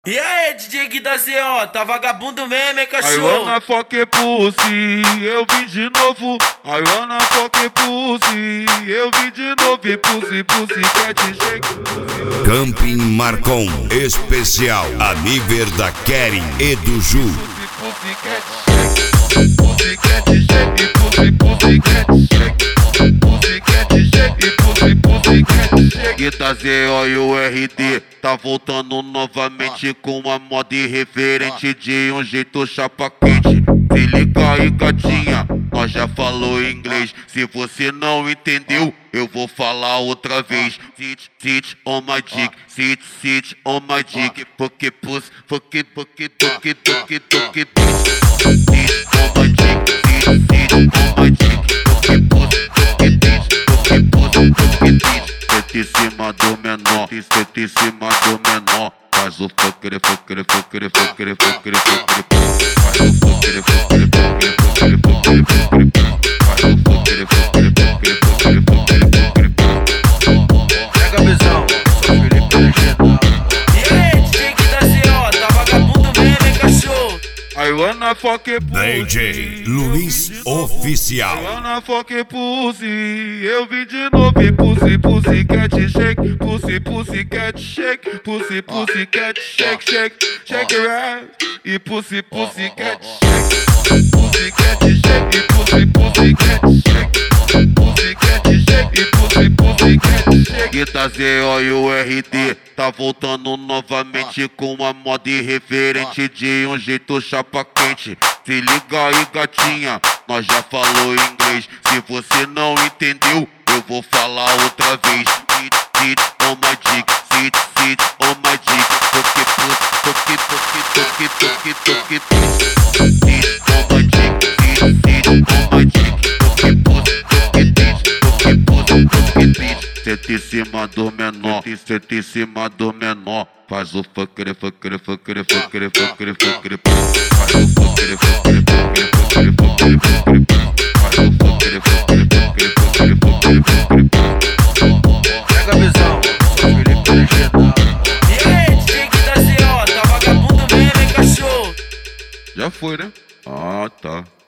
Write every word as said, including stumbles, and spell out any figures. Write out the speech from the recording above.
E aí, D J Gui da Z O, tá vagabundo mesmo, hein, I cachorro? wanna fuck pussy, eu vim de novo. I wanna fuck pussy, eu vim de novo. E pussy, pussy, cat shake. Camping Marcon, especial a nível da Keren e do Ju. Pussy, cat shake. Pussy, cat shake. Pussy, pussy, cat shake. Pussy, cat shake. Pussy, pussy, cat shake. Gui da Z O e o R D tá voltando novamente com a moda irreverente de um jeito chapa quente. Se liga aí, gatinha, nós já falou inglês. Se você não entendeu, eu vou falar outra vez. Sit, sit on my dick, sit, sit on my dick. Fuck puss, fuck, fuck, fuck, fuck, fuck, sit on my dick, sit, sit on my dick. Fuck puss, fuck bitch, fuck puss, fuck bitch. Senta em cima do menor, senta em cima do menor. Faz o fucker, fucker, fucker, fucker, fucker, fucker. Faz o fucker, fucker, fucker, fucker, fucker, fucker. Faz o fucker, fucker, fucker, fucker, fucker, fucker. Pega a visão, sou Felipe Legendado. E aí, D J Gui da Z O, tá vagabundo mesmo, hein, cachorro? I wanna fuck D J Luiz Oficial. I wanna fuck pussy, eu vim de novo. E pussy, pussy, cat shake. Pussy, pussy, cat shake. Pussy, pussy, cat shake, shake, shake your ass. E pussy, pussy, cat shake. Pussy, cat shake. E pussy, pussy, cat shake. Pussy, cat shake. E pussy, pussy, cat shake. Gui da Z O e o R D tá voltando novamente com a moda irreverente de um jeito chapa quente. Se liga aí, gatinha, nós já falou inglês. Se você não entendeu, eu vou falar outra vez. Sit, sit on my dick, sit, sit on my dick. Fuck puss, fuck, fuck, fuck, fuck, fuck, fuck. Sit on my dick, sit, sit on my dick. Fuck puss, fuck bitch, fuck puss, fuck bitch. Senta em cima do menor, senta em cima do menor. Faz o fucker, fucker, fucker, fucker, fucker, fucker. Faz o fucker, fucker, fucker, fucker, fucker, fucker. Faz o fucker, fucker, fucker, fucker, fucker, fucker. Pega a visão, sou Felipe Legendado. E aí, D J Gui da Z O, tá vagabundo mesmo, hein, cachorro? Já foi, né? Ah, tá.